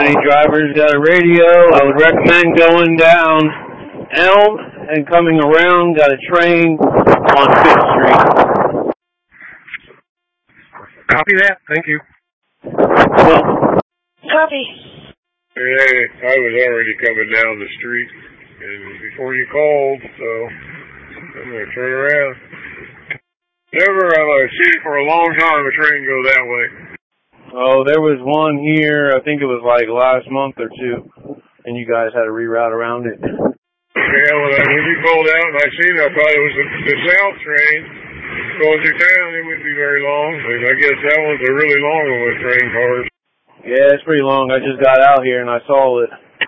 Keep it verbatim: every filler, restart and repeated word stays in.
any drivers got a radio, I would recommend going down Elm and coming around, got a train on Fifth Street. Copy that. Thank you. Well, Copy. Hey, I was already coming down the street and before you called, so I'm going to turn around. Never have I seen for a long time a train go that way. Oh, there was one here, I think it was like last month or two, and you guys had to reroute around it. Yeah, when, I, when you called out and I seen it, I thought it was the, the South train going through town. It wouldn't be very long. And I guess that one's a really long one with train cars. Yeah, it's pretty long. I just got out here and I saw it.